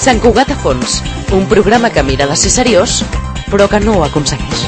Sant Cugat a fons, un programa que mira de ser seriós, però que no ho aconsegueix.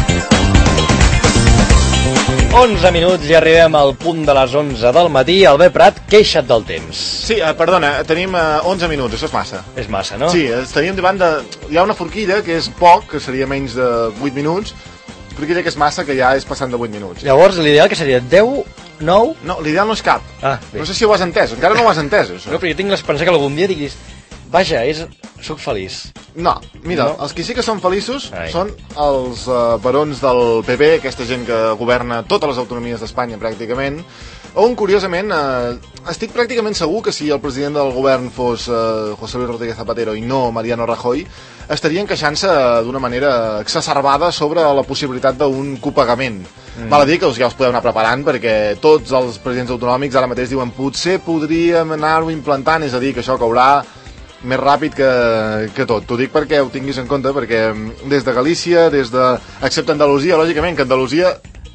11 minuts i arribem al punt de les 11 del matí. Albert Prat, queixa't del temps. Sí, perdona, tenim 11 minuts, això és massa. És massa, no? Sí, tenim davant de... Hi ha una forquilla que és poc, que seria menys de 8 minuts, forquilla que és massa, que ja és passant de 8 minuts. Llavors, l'ideal que seria 10, 9... No, l'ideal no és cap. Bé. No sé si ho has entès, encara no ho has entès, això. No, però jo tinc l'esperança que algun dia diguis... Vaja, sóc feliç. No, mira, no? Els que sí que són feliços són els barons del PP, aquesta gent que governa totes les autonomies d'Espanya pràcticament, on curiosament estic pràcticament segur que si el president del govern fos José Luis Rodríguez Zapatero i no Mariano Rajoy, estarien queixant-se d'una manera exacerbada sobre la possibilitat d'un copagament. Val a dir que ja us podeu anar preparant perquè tots els presidents autonòmics ara mateix diuen potser podríem anar-ho implantant, és a dir, que això caurà més ràpid que tot. T'ho dic perquè ho tinguis en compte, perquè des de Galícia, excepte Andalusia, lògicament, que Andalusia,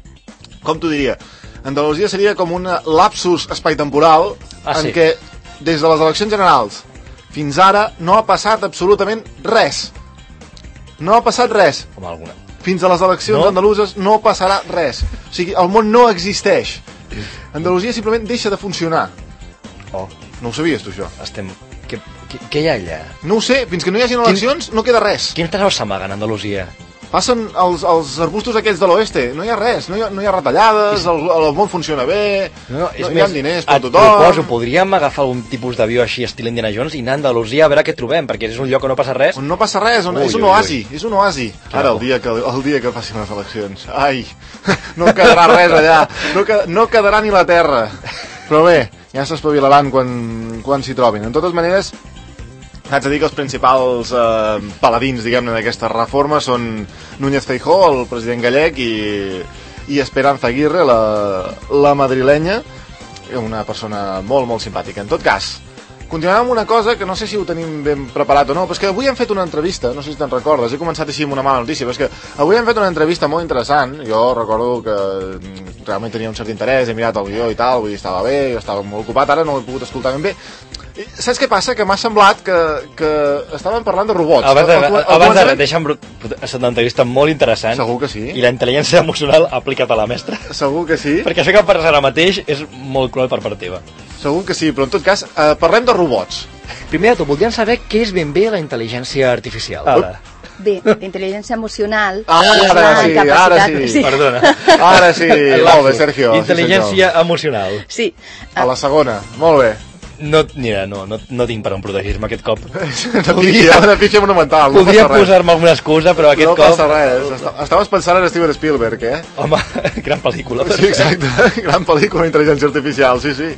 com t'ho diria, Andalusia seria com un lapsus espai-temporal en què des de les eleccions generals fins ara no ha passat absolutament res. No ha passat res. Com alguna. Fins a les eleccions andaluses no passarà res. O sigui, el món no existeix. Andalusia simplement deixa de funcionar. No ho sabies, tu, això? Què hi ha allà? No ho sé, fins que no hi hagin eleccions no queda res. Quins tresors s'amaguen a Andalusia? Passen els arbustos aquells de l'oeste, no hi ha res, no hi ha retallades, el món funciona bé, hi ha diners per tothom. Et proposo, podríem agafar un tipus d'avió així estil Indiana Jones i anar a Andalusia a veure què trobem, perquè és un lloc on no passa res. On no passa res, és un oasi. Ara, el dia que facin les eleccions, ai, no quedarà res allà, no quedarà ni la terra. Però bé, ja s'espavilaran quan s'hi trobin. En totes maneres, haig de dir que els principals paladins, diguem-ne, d'aquesta reforma són Núñez Feijóo, el president gallec, i Esperanza Aguirre, la madrilenya, una persona molt, molt simpàtica. En tot cas, continuem amb una cosa que no sé si ho tenim ben preparat o no, però és que avui hem fet una entrevista, no sé si te'n recordes, he començat així amb una mala notícia, però és que avui hem fet una entrevista molt interessant, jo recordo que realment tenia un cert interès, he mirat el guió i tal, vull dir, estava bé, jo estava molt ocupat, ara no l'he pogut escoltar ben bé. Saps què passa? Que m'ha semblat que estàvem parlant de robots. Abans de res, deixa'm... Ha estat una entrevista molt interessant. Segur que sí. I la intel·ligència emocional aplicat a la mestra. Segur que sí. Perquè això que parles ara mateix és molt cruel per part teva. Segur que sí, però en tot cas, parlem de robots. Primer de tot, voldríem saber què és ben bé la intel·ligència artificial. Bé, l'intel·ligència emocional... Ara sí. Perdona. Ara sí, molt bé, Sergio. Intel·ligència emocional. Sí. A la segona, molt bé. No tinc per on protegir-me aquest cop. Una pífia monumental. Podria posar-me alguna excusa, però aquest cop... No passa res. Estaves pensant en Steven Spielberg, Home, gran pel·lícula. Sí, exacte. Gran pel·lícula d'intel·ligència artificial, sí.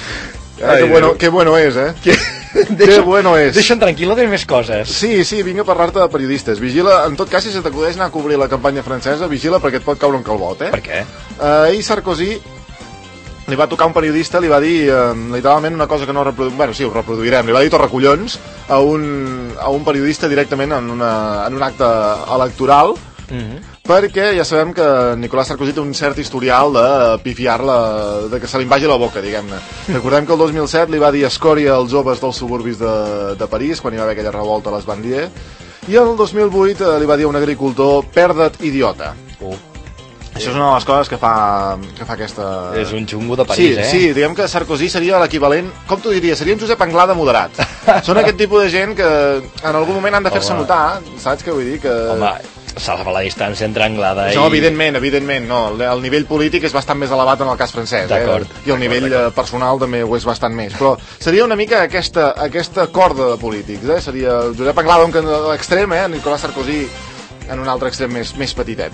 Qué bueno és, Qué bueno és. Deixa'm tranquil·lo de més coses. Sí, vinc a parlar-te de periodistes. Vigila, en tot cas, si se t'acudeix anar a cobrir la campanya francesa, vigila perquè et pot caure un calbot, Per què? Ahir Sarkozy li va tocar un periodista, li va dir literalment una cosa que no reproduirem, bueno, sí, ho reproduirem, li va dir torracollons a un periodista directament en un acte electoral, perquè ja sabem que Nicolas Sarkozy té un cert historial de pifiar-la, de que se li vagi la boca, diguem-ne. Recordem que el 2007 li va dir escòria als joves dels suburbis de París, quan hi va haver aquella revolta a les Banlieues, i el 2008 li va dir a un agricultor, perda't, idiota. Això és una de les coses que fa aquesta... És un xungo de París, Sí, diguem que Sarkozy seria l'equivalent... Com t'ho diria? Seria un Josep Anglada moderat. Són aquest tipus de gent que en algun moment han de fer-se notar, saps què vull dir? Home, salva la distància entre Anglada i... No, evidentment, no. El nivell polític és bastant més elevat en el cas francès. D'acord. I el nivell personal també ho és bastant més. Però seria una mica aquesta corda de polítics, Seria Josep Anglada a l'extrem, Nicolas Sarkozy en un altre extrem més petitet.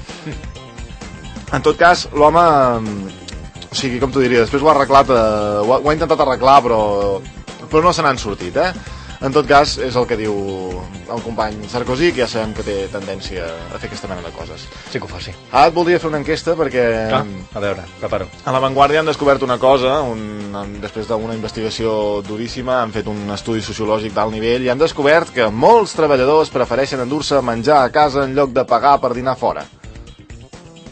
En tot cas, l'home, o sigui, com t'ho diria, després ho ha arreglat, ho ha intentat arreglar, però no se n'han sortit, En tot cas, és el que diu el company Sarkozy, que ja sabem que té tendència a fer aquesta mena de coses. Sí que ho fa, sí. Ara et voldria fer una enquesta perquè... A veure, preparo. A La Vanguardia han descobert una cosa, després d'una investigació duríssima, han fet un estudi sociològic d'alt nivell i han descobert que molts treballadors prefereixen endur-se menjar a casa en lloc de pagar per dinar fora.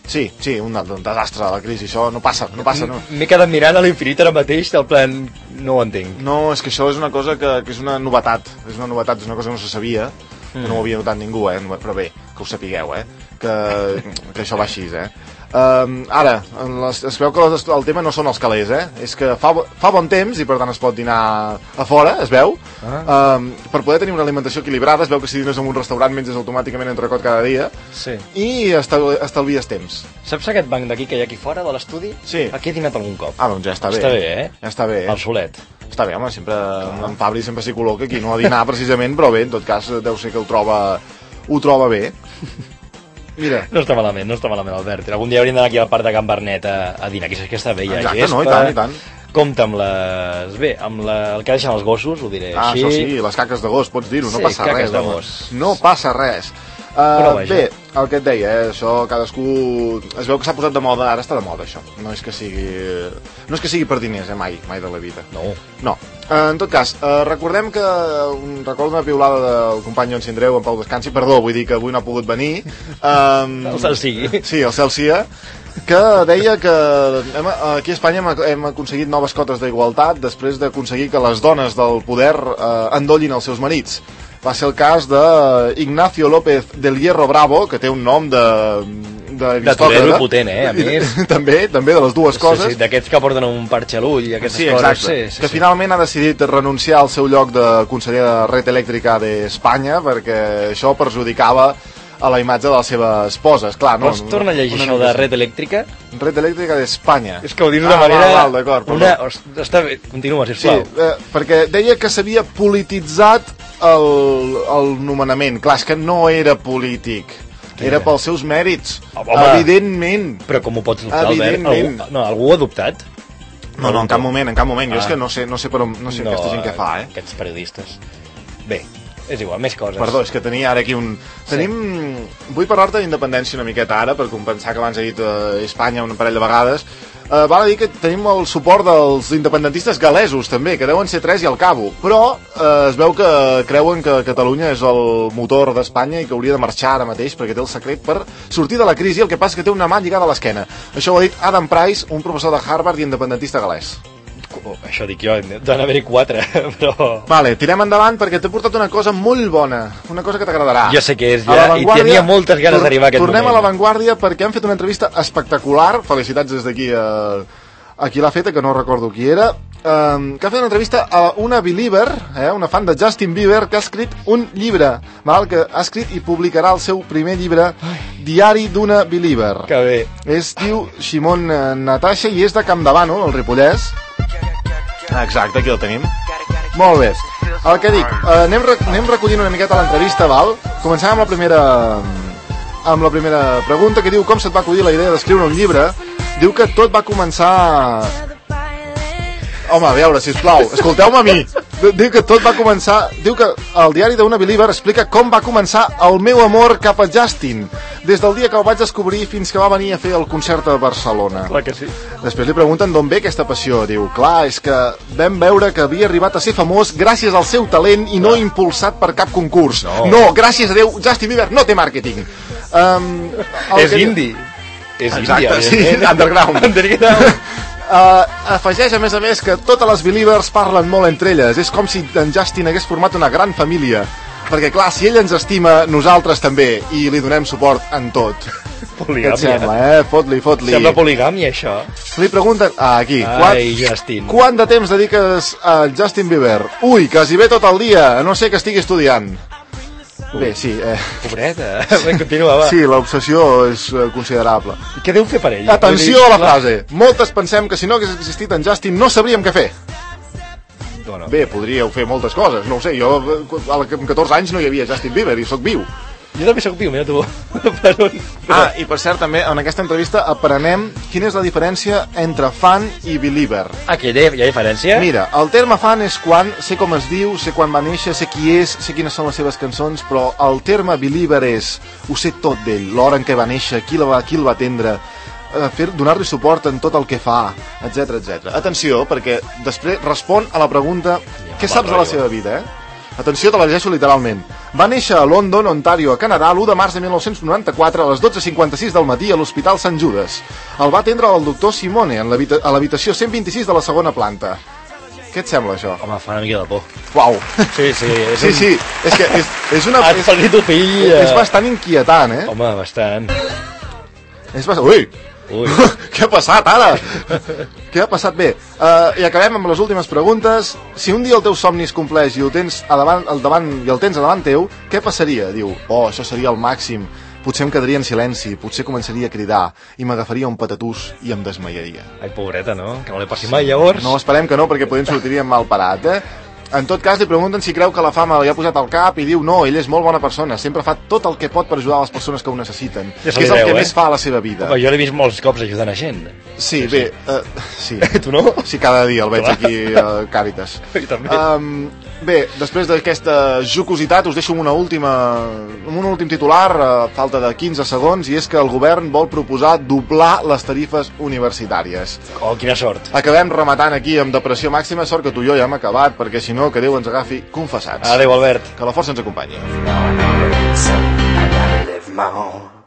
Sí, un desastre de la crisi, això no passa. No. M'he quedat mirant a l'infinit ara mateix, del plan, no ho entenc. No, és que això és una cosa que és una novetat, és una cosa que no se sabia, que no ho havia notat ningú, però bé, que ho sapigueu, que això va així, Ara, es veu que el tema no són els calés, és que fa bon temps i per tant es pot dinar a fora, es veu, per poder tenir una alimentació equilibrada. Es veu que si dines en un restaurant menges automàticament entrecot cada dia, sí. I estalvies temps. Saps aquest banc d'aquí que hi ha aquí fora de l'estudi? Sí. Aquí he dinat algun cop. Doncs ja està bé. Està bé, Ja està bé. El solet. Està bé, home, sempre en Fabri sempre s'hi col·loca aquí, no a dinar precisament, però bé, en tot cas deu ser que ho troba bé. Mira. No està malament, Albert. Algun dia hauríem d'anar aquí al parc de Can Bernet a dinar, que està bé, hi ha gespa. No, i tant. Compte amb les... Bé, amb el que deixen els gossos, ho diré així. Això sí, les caques de gos, pots dir-ho, no passa res. De gos. No passa res. Bé, el que et deia, això cadascú... Es veu que s'ha posat de moda, ara està de moda això. No és que sigui per diners, mai de la vida. No. En tot cas, recordem que recordo una piulada del company Jon Sindreu, en Pau Descansi, perdó, vull dir que avui no ha pogut venir. El cel sigui. Sí, el cel sia, que deia que aquí a Espanya hem aconseguit noves cotes d'igualtat després d'aconseguir que les dones del poder endollin els seus marits. Va ser el cas d'Ignacio López del Hierro Bravo, que té un nom de torero potent, a més. també de les dues coses. Sí, d'aquests que porten un parxe a l'ull i aquestes coses. Exacte. Que finalment ha decidit renunciar al seu lloc de conseller de Red Eléctrica d'Espanya, perquè això perjudicava a la imatge de la seva esposa. Esclar, Pots tornar a llegir això de Red Eléctrica? Red Eléctrica d'Espanya. És que ho dius d'una manera... D'acord. Està bé, continua, sisplau. Sí, perquè deia que s'havia polititzat el nomenament. Clar, és que no era polític. Era pels seus mèrits. Evidentment. Però com ho pots dubtar, Albert? Algú ho ha dubtat? No, en cap moment. Jo és que no sé aquesta gent què fa, Aquests periodistes. Bé, és igual, més coses. Perdó, és que tenia ara aquí un... Vull parlar-te d'independència una miqueta ara, per compensar que abans he dit Espanya un parell de vegades. Val a dir que tenim el suport dels independentistes galesos, també, que deuen ser 3 i al cabo. Però es veu que creuen que Catalunya és el motor d'Espanya i que hauria de marxar ara mateix perquè té el secret per sortir de la crisi. El que passa és que té una mà lligada a l'esquena. Això ho ha dit Adam Price, un professor de Harvard i independentista galès. Això dic jo, deuen haver-hi 4, però... Vale, tirem endavant perquè t'he portat una cosa molt bona, una cosa que t'agradarà. Jo sé què és, i tenia moltes ganes d'arribar a aquest moment. Tornem a La Vanguardia perquè han fet una entrevista espectacular, felicitats des d'aquí a qui l'ha feta, que no recordo qui era, que ha fet una entrevista a una believer, una fan de Justin Bieber, que ha escrit un llibre, que ha escrit i publicarà el seu primer llibre, Diari d'una believer. Que bé. Es diu Ximón Natasha i és de Campdevànol, el Ripollès. Exacte, aquí el tenim. Molt bé. El que dic, anem recollint una miqueta l'entrevista, val? Comencem amb la primera pregunta, que diu: com se't va acudir la idea d'escriure un llibre? Diu que tot va començar... Home, a veure, sisplau, escolteu-me a mi. Diu que tot va començar... Diu que el diari d'una believer explica com va començar el meu amor cap a Justin, des del dia que el vaig descobrir fins que va venir a fer el concert a Barcelona. Clar que sí. Després li pregunten d'on ve aquesta passió. Diu, clar, és que vam veure que havia arribat a ser famós gràcies al seu talent i no impulsat per cap concurs. No, gràcies a Déu, Justin Bieber no té màrqueting. És indie. És exacte, sí, underground. Afegeix a més que totes les believers parlen molt entre elles. És com si en Justin hagués format una gran família, perquè clar, si ell ens estima, nosaltres també, i li donem suport en tot. Poligàmia. Què et sembla, Fot-li. Sembla poligàmia, això. Li pregunten, aquí, Justin, quant de temps dediques a Justin Bieber? Ui, quasi bé tot el dia, a no ser que estigui estudiant. Bé, sí. Pobreta, continua, va. Sí, l'obsessió és considerable. I què deu fer per ell? Atenció a la frase. Moltes pensem que si no hagués existit en Justin no sabríem què fer. Bueno. Bé, podríeu fer moltes coses, no ho sé. Jo amb 14 anys no hi havia Justin Bieber i sóc viu. Jo també soc viu, mira tu. I per cert, també, en aquesta entrevista aprenem quina és la diferència entre fan i believer. Que hi ha diferència? Mira, el terme fan és quan, sé com es diu, sé quan va néixer, sé qui és, sé quines són les seves cançons, però el terme believer és, ho sé tot d'ell, l'hora en què va néixer, qui el va atendre, donar-li suport en tot el que fa, etc. Atenció, perquè després respon a la pregunta què saps de la seva vida, Atenció, te la llegeixo literalment. Va néixer a London, Ontario, a Canadà, l'1 de març de 1994 a les 12:56 del matí a l'Hospital Sant Judes. El va atendre el doctor Simone a l'habitació 126 de la segona planta. Què et sembla, això? Home, fa una mica de por. Uau! Sí. Sí, és que és una... Has perdut el fill. És bastant inquietant, eh? Home, bastant. És bastant... Ui! Què ha passat ara? Què ha passat? Bé, i acabem amb les últimes preguntes. Si un dia el teu somni es compleix i el tens a davant teu, què passaria? Diu, això seria el màxim. Potser em quedaria en silenci, potser començaria a cridar i m'agafaria un patatús i em desmaiaria. Ai, pobreta, no? Que no li passi mai, llavors. No, esperem que no, perquè podem sortiria mal parat, eh? En tot cas, li pregunten si creu que la fama li ha posat al cap i diu no, ell és molt bona persona, sempre fa tot el que pot per ajudar les persones que ho necessiten, que és el que més fa a la seva vida. Home, jo l'he vist molts cops ajudant a gent. Sí, bé, sí. Tu no? Sí, cada dia el veig aquí a Càritas. Jo també. Bé, després d'aquesta jocositat us deixo amb un últim titular, falta de 15 segons, i és que el govern vol proposar doblar les tarifes universitàries. Oh, quina sort. Acabem rematant aquí amb depressió màxima, sort que tu i jo ja hem acabat, perquè si no, que Déu ens agafi confessats. Adéu, Albert. Que la força ens acompanyi. I gotta live my own.